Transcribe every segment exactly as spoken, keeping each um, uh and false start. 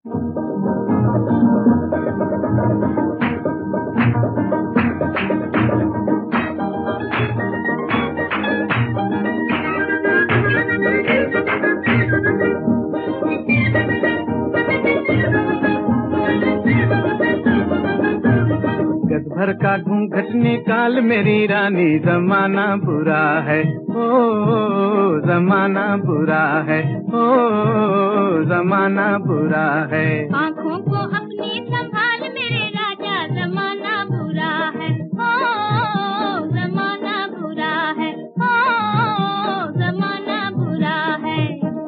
भर का घूंघट निकाल मेरी रानी, जमाना बुरा है, ओ जमाना बुरा है, ओ जमाना बुरा है। आँखों को अपनी संभाल मेरे राजा, जमाना बुरा है, ओ जमाना बुरा है, ओ जमाना बुरा है।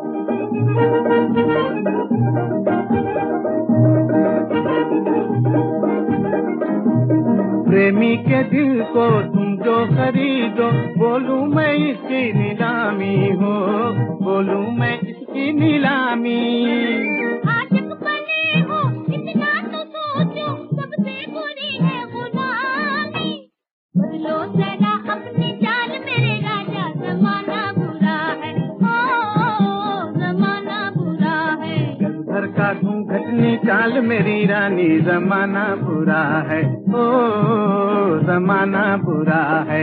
प्रेमी के दिल को तुम जो खरीदो, बोलूं मैं इसकी नीलामी हो, बोलूं मैं इसकी नीलामी। आशिक बने हो इतना तो सोचो, सबसे बुरी है गुलामी। बदलो जरा अपनी चाल मेरे राजा, जमाना बुरा है, ओ जमाना बुरा है। घर का घूंघट निकाल मेरी रानी, जमाना बुरा है, ओ जमाना बुरा है।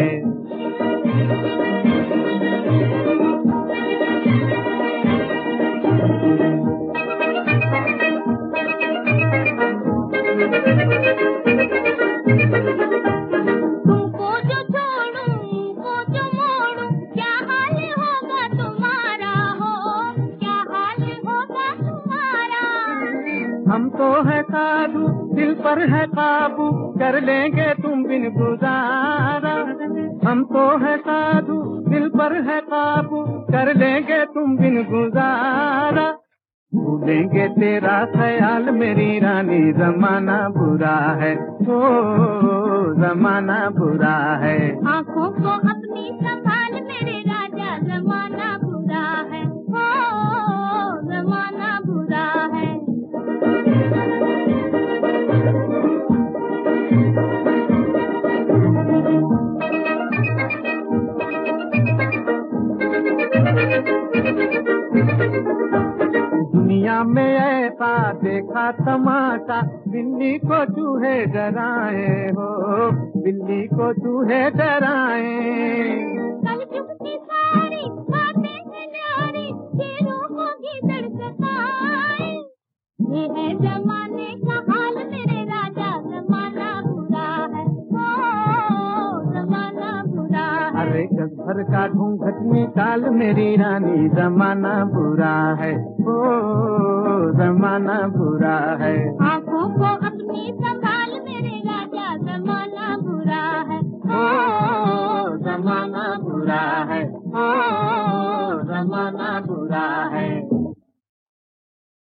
तुमको जो छोड़ूं, को जो मोड़ूं, क्या हाल होगा तुम्हारा, हो क्या हाल होगा तुम्हारा। हम तो है साधु, दिल पर है काबू, कर लेंगे तुम बिन गुजारा। हम तो है साधु, दिल पर है काबू, कर लेंगे तुम बिन गुजारा। भूलेंगे तेरा ख्याल मेरी रानी, जमाना बुरा है, ओ जमाना बुरा है। आँखों को अपनी संभाल मेरे राजा, जमाना बुरा है, ओ जमाना बुरा है। दुनिया में ऐसा देखा तमाशा, बिल्ली को चूहे डराए हो, बिल्ली को चूहे डराए। कल की सारी बातें हैं न्यारी, शेरों को गीदड़ सताए। ये है जमाने का हाल मेरे राजा, जमाना बुरा है, ओ जमाना बुरा है। अरे गज भर का घूंघट निकाल मेरी रानी, जमाना बुरा है, ओ जमाना बुरा है। आँखों को अपनी संभाल मेरे राजा, जमाना बुरा है, ओ जमाना बुरा है, ओ जमाना बुरा है।